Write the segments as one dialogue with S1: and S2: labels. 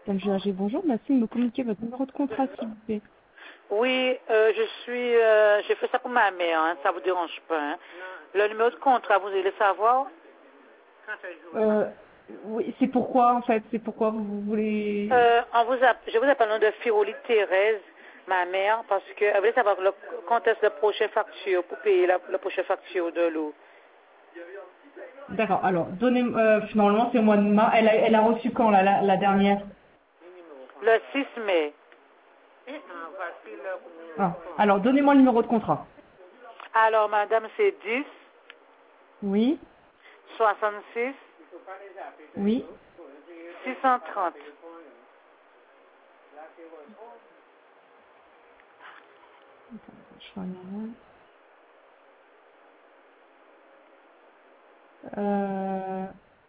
S1: Madame Gérard, bonjour, merci de me communiquer votre numéro de contrat, s'il vous plaît.
S2: Oui, j'ai fait ça pour ma mère, hein, ça vous dérange pas. Hein. Le numéro de contrat, vous voulez savoir?
S1: Euh, oui, c'est pourquoi, en fait, c'est pourquoi vous voulez...
S2: Je vous appelle le nom de Firoli Thérèse, ma mère, parce qu'elle voulait savoir quand est-ce la prochaine facture pour payer la prochaine facture de l'eau.
S1: D'accord, alors, normalement, c'est au mois de mars. Elle a reçu quand, la dernière?
S2: Le 6 mai.
S1: Ah, alors, donnez-moi le numéro de contrat.
S2: Alors, madame, c'est 10
S1: Oui,
S2: 66
S1: oui.
S2: 630.
S1: Je regarde. Euh,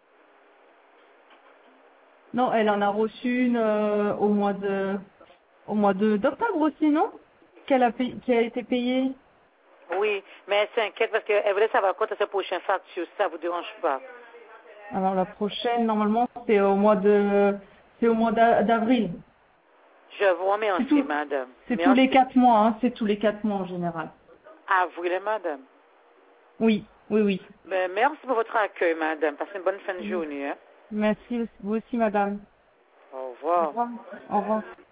S1: Non, elle en a reçu une au mois d'octobre aussi, non? Qui a été payée.
S2: Oui, mais elle s'inquiète parce qu'elle voulait savoir quand est-ce la prochaine facture, ça vous dérange pas.
S1: Alors la prochaine, normalement, c'est au mois d'avril.
S2: Je vous
S1: C'est
S2: remercie,
S1: tout,
S2: madame.
S1: c'est tous les
S2: Merci.
S1: 4 mois, hein, c'est tous les 4 mois en général.
S2: À vous, les madame.
S1: Oui, oui, oui.
S2: Ben, merci pour votre accueil, madame. Passez une bonne fin de journée. Hein.
S1: Merci, vous aussi, madame.
S2: Au
S1: Au
S2: revoir.
S1: revoir. Au revoir.